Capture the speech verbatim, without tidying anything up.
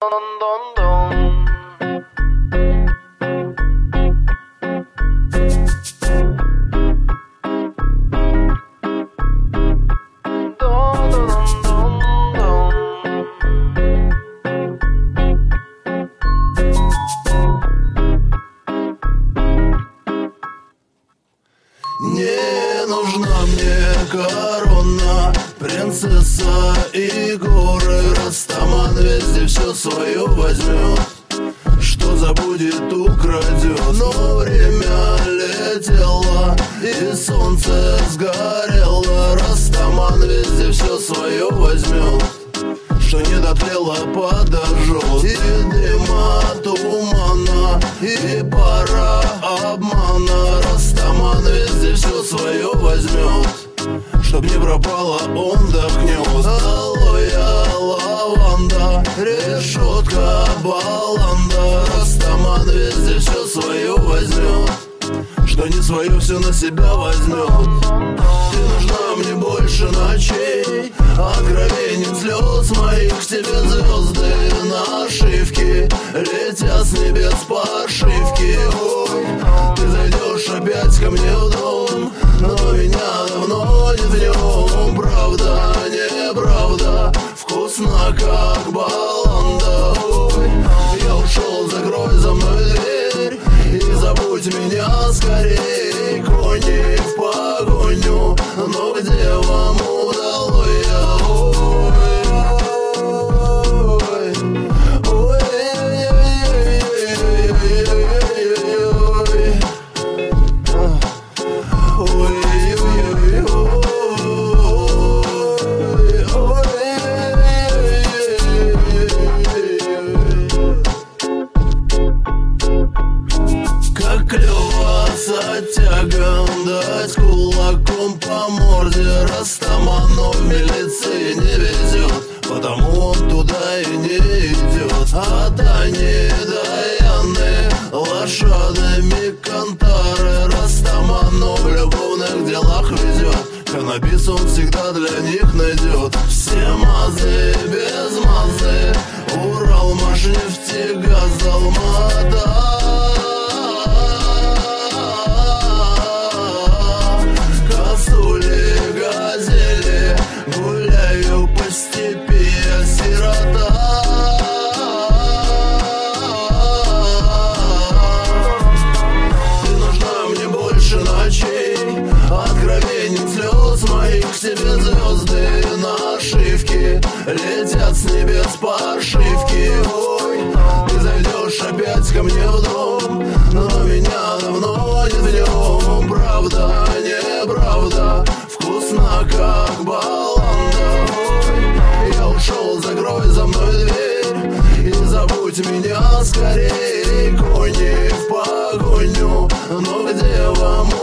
Не нужна мне корона, принцесса и горы. Растаман везде все свое возьмет, что забудет, украдет. Но время летело и солнце сгорело. Растаман везде все свое возьмет, что не дотлело, подожжет. И дыма, тумана, и пара обмана. Растаман везде все свое возьмет, чтоб не пропало, он вдохнет. Алоэ, лаванда, решетка, баланда. Растаман везде все свое возьмет, что не свое все на себя возьмет. Ты нужна мне больше ночей, откровенен слез моих. К тебе звезды нашивки летят с небес по ошибке. Ой, ты зайдешь опять ко мне в дом, но меня давно нет в нем. Правда, неправда, вкусно как баланда. Ой, я ушел, закрой за мной дверь и забудь меня скорей. Кони в погоню, но где вам удалось? Оттягом дать кулаком по морде. Растаману в милиции не везет, потому он туда и не идет. А Тани, Даяны, лошадами кантары. Растаману в любовных делах везет, каннабис он всегда для них найдет. Все мазы без мазы, Урал, Машнефть, Газ, Алмата. Гуляю по степи, я сирота. Ты нужна мне больше ночей, откровенен слез моих. К тебе звезды нашивки летят с небес по ошибке. Ой, ты зайдешь опять ко мне в дом, но меня давно нет в нем. Правда, неправда, вкусно как баланда. Ой, я ушел, закрой за мной дверь и забудь меня скорей. Кони в погоню, но где вам